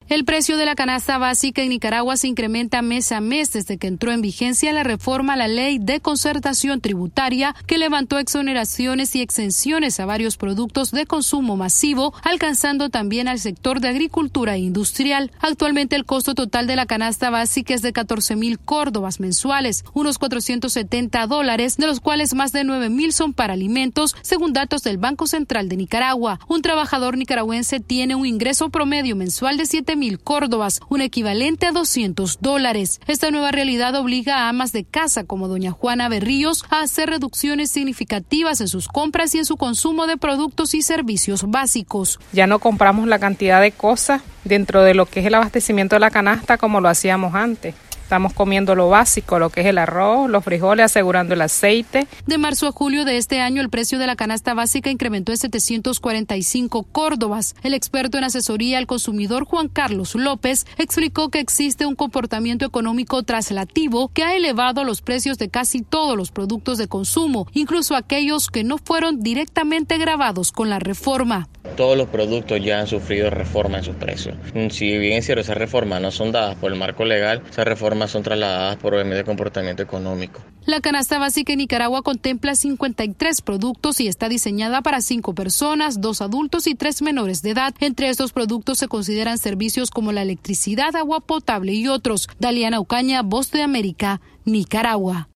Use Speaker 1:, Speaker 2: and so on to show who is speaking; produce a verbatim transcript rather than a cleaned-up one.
Speaker 1: El precio de la canasta básica en Nicaragua se incrementa mes a mes desde que entró en vigencia la reforma a la Ley de Concertación Tributaria, que levantó exoneraciones y exenciones a varios productos de consumo masivo, alcanzando también al sector de agricultura e industrial. Actualmente el costo total de la canasta básica es de catorce mil córdobas mensuales, unos cuatrocientos setenta dólares, de los cuales más de nueve mil son para alimentos, según datos del Banco Central de Nicaragua. Un trabajador nicaragüense tiene un ingreso promedio mensual de siete mil córdobas, un equivalente a doscientos dólares. Esta nueva realidad obliga a amas de casa como doña Juana Berríos a hacer reducciones significativas en sus compras y en su consumo de productos y servicios básicos.
Speaker 2: Ya no compramos la cantidad de cosas dentro de lo que es el abastecimiento de la canasta como lo hacíamos antes. Estamos comiendo lo básico, lo que es el arroz, los frijoles, asegurando el aceite.
Speaker 1: De marzo a julio de este año, el precio de la canasta básica incrementó en setecientos cuarenta y cinco córdobas. El experto en asesoría al consumidor Juan Carlos López explicó que existe un comportamiento económico traslativo que ha elevado los precios de casi todos los productos de consumo, incluso aquellos que no fueron directamente gravados con la reforma.
Speaker 3: Todos los productos ya han sufrido reforma en sus precios. Si bien es cierto, esas reformas no son dadas por el marco legal, esas reformas son trasladadas por el medio de comportamiento económico.
Speaker 1: La canasta básica en Nicaragua contempla cincuenta y tres productos y está diseñada para cinco personas, dos adultos y tres menores de edad. Entre estos productos se consideran servicios como la electricidad, agua potable y otros. Daliana Ucaña, Voz de América, Nicaragua.